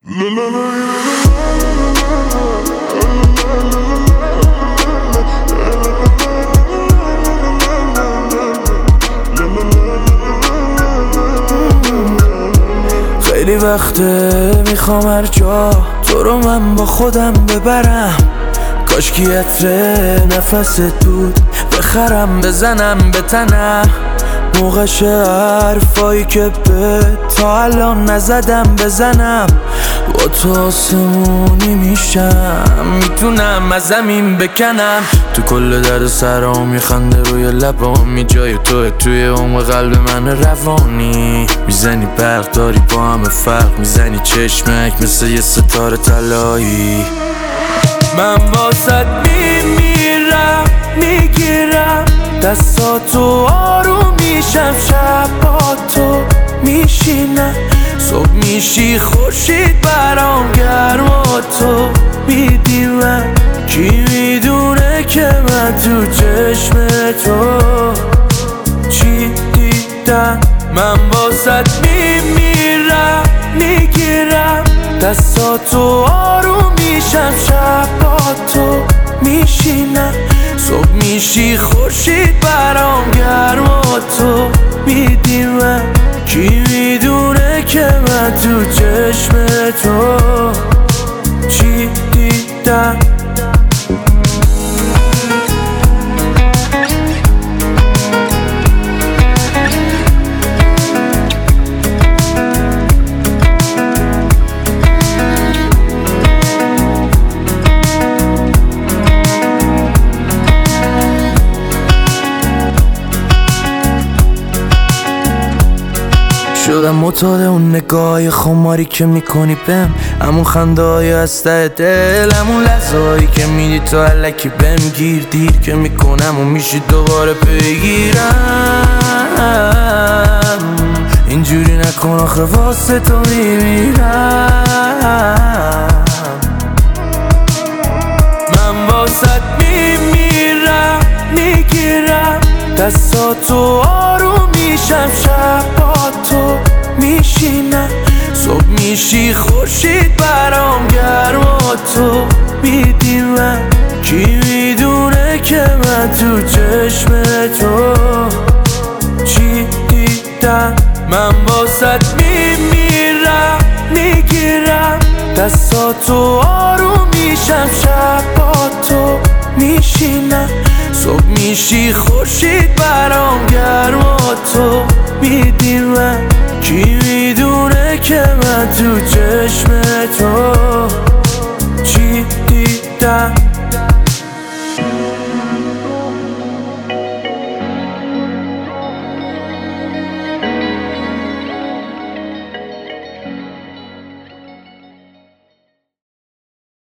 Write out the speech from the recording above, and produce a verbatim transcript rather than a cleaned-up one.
خیلی وقته میخوام هر جا تو رو من با خودم ببرم، کاش کی عطر نفست بود بخرم بزنم به تنم، موقعش حرفایی که به تا الان نزدم بزنم، با تو آسمونی میشم میتونم از زمین بکنم، تو کل درد سرام میخنده روی لبامی، جای توه توی عمق قلب من روانی، میزنی برق داری با همه فرق، میزنی چشمک مثل یه ستاره طلایی، من واسط میمیرم میگیرم دستاتو آروم میشم، شب با تو میشینم، صبح میشی خورشید برام گرم و تو میدی من، کی میدونه که من تو چشم تو چی دیدم، من واسط میمیرم میگیرم دستاتو آروم میشم، شب با تو میشینم، صبح میشی خورشید برام گرم و تو میدی من، کی میدونه که من تو چشم تو چی دیدم. شدم معتاد اون نگاه خماری که میکنی بهم، همون خنده های از ته دل، همون لحظه هایی که میدی تو الکی بهم گیر، دیر که میکنم و میشی دوباره بگیرم، اینجوری نکن آخه واسه تو میمیرم، من واسط میمیرم میگیرم دستاتو آروم میشم، شب با تو میشینم، صبح میشی خورشید برام گرم و تو میدی من، کی میدونه که من تو چشم تو چی دیدم، من واسط میمیرم میگیرم دستاتو آروم میشم، شب با تو میشینم، صبح میشی خورشید برام گرم و تو میدی من، کی میدونه که من تو چشم تو چی دیدم.